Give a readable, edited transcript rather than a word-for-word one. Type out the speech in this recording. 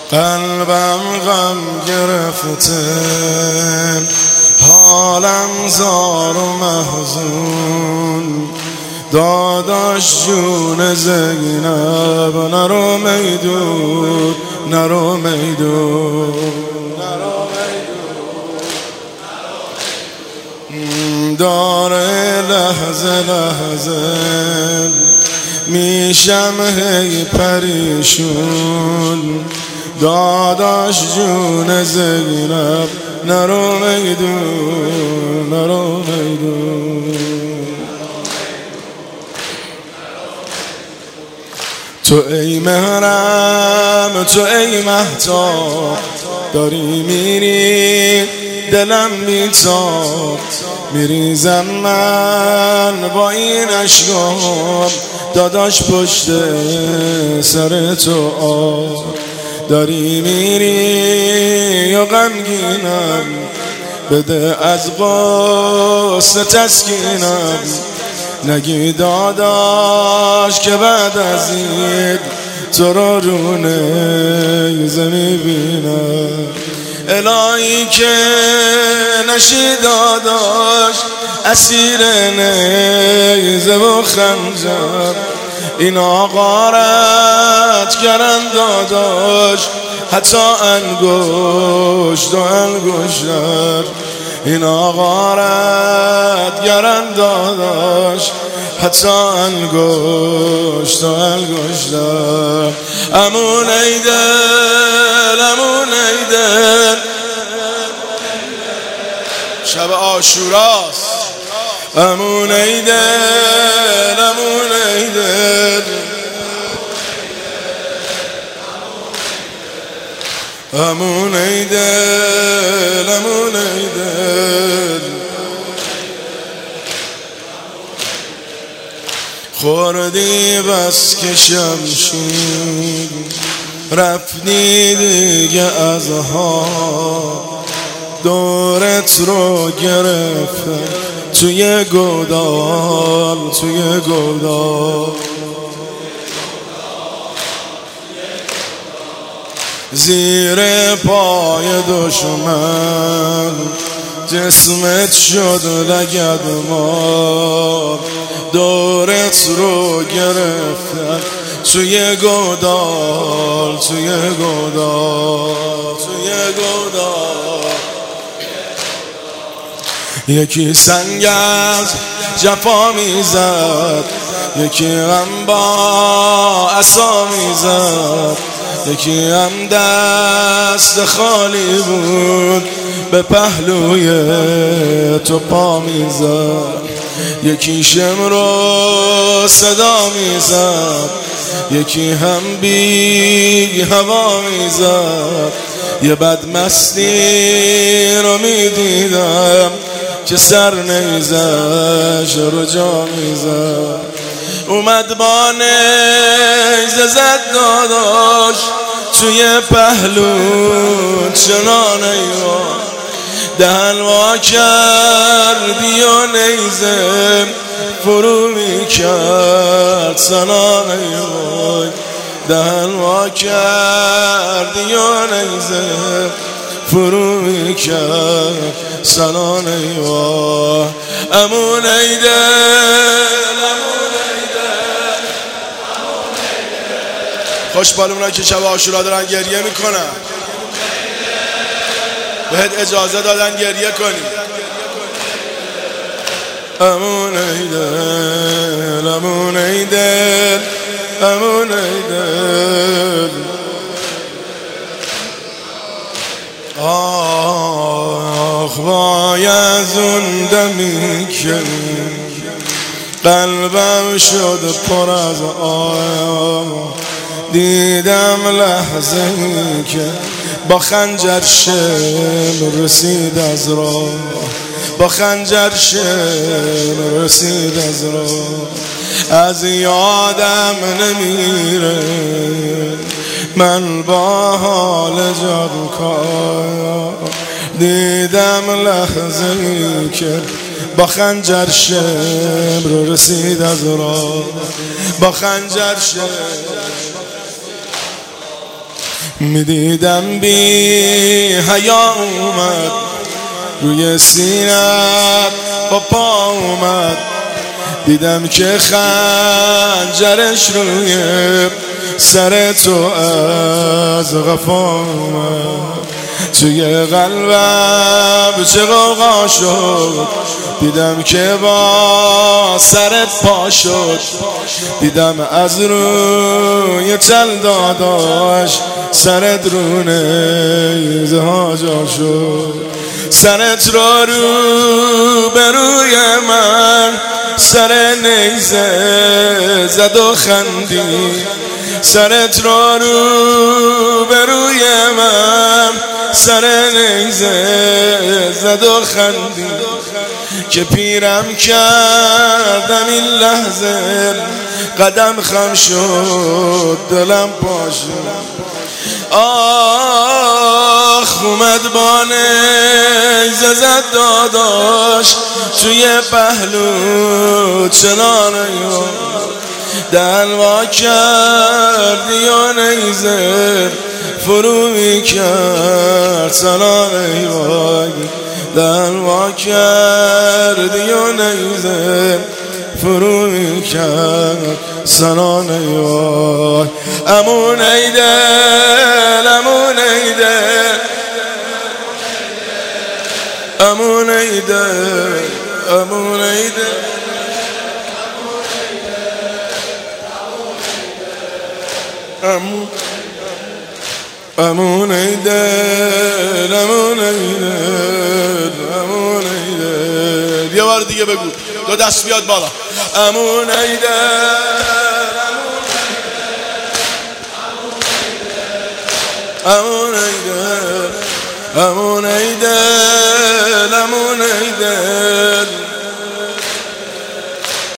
قلبم غم گرفته، حالم زار و محزون. داداش جون زینب نرو میدون، نرو میدون، داره لحظه لحظه میشم هی پریشون. داداش جون زینب نرو میدون، نرو میدون. تو ای مهرم، تو ای مهتاب، داری میری دلم میتاب. میریزم من با این اشکام، داداش پشت سر تو آب. داری میری و غمگینم، بده از غصه تسکینم. نگی داداش که بعد از این تو را رو نیزه میبینم. الهی که نشی داداش اسیر نیزه و خنجر. اینا غارت کردن داداش، حتی انگشت و انگشتر. اینا غارت کردن داداش، حتی انگشت و انگشتر. امون ای دل، امون ای دل، شب عاشوراست. امون ای دل، امون ای دل، امون ای دل، امون ای دل. خوردی بس که شمشیر، رفتی دیگه از ها. دورت رو گرفته توی گودال، توی گودال. زیر پای دشمن جسمت شد لگدمال. دورت رو گرفتن توی گودال، توی گودال، توی گودال. یکی سنگ از جفا میزد، یکی غم با عصا میزد. یکی هم دست خالی بود، به پهلوی تو پا میزد. یکی شمر رو صدا میزد، یکی هم بی هوا میزد. یه بدمستی رو میدیدم که سر نیزش رو جا میزد. اومد با نیزه زد داداش توی پهلو چنان ایوان. دهن وا کردی و نیزه فرو میکرد سنان ایوان. دهن وا کردی و نیزه فرو میکرد سنان ایوان. امون ای دل، امون ای دل. خوشبالمونن که شب عاشورا دارن گریه میکنن، بهت اجازه دادن گریه کنی. امون ای دل، امون ای دل، امون ای دل. آخ وای از اون دمی که قلبم شد پر از آه. دیدم لحظه ای که با خنجر شمر رسید از راه، با خنجر شمر رسید از راه. از یادم نمیره من با حال جانکار. دیدم لحظه ای که با خنجر شمر رسید از راه، با خنجر شمر. میدیدم بی حیا اومد روی سینت با پا اومد، دیدم که خنجرش روی سر تو از غفا اومد. توی قلبم چه غوغا شد، دیدم که با سرت پا شد، دیدم از روی چل داداش سرت رو نیزه ها جا شد. سرت رو به روی من سر نیزه زد و خندی، سرت رو به روی من سر نیزه زد و خندی، که پیرم کردم این لحظه قدم خم شد دلم پاشد. آخ اومد با نیزه زد داداش توی پهلو چنانه دلوا کردی و نیزه فرو میکرد سنانه وای، دلوا کردی و نیزه فرو میکرد سنانه وای. امون ایدل امون ایدل امون ایدل امون ایدل امون ایدل امون ایدل امون ایدل. یه بار دیگه بگو، دو دست بیاد بالا. امون ایدل امون ایدل امون ایدل امون ایدل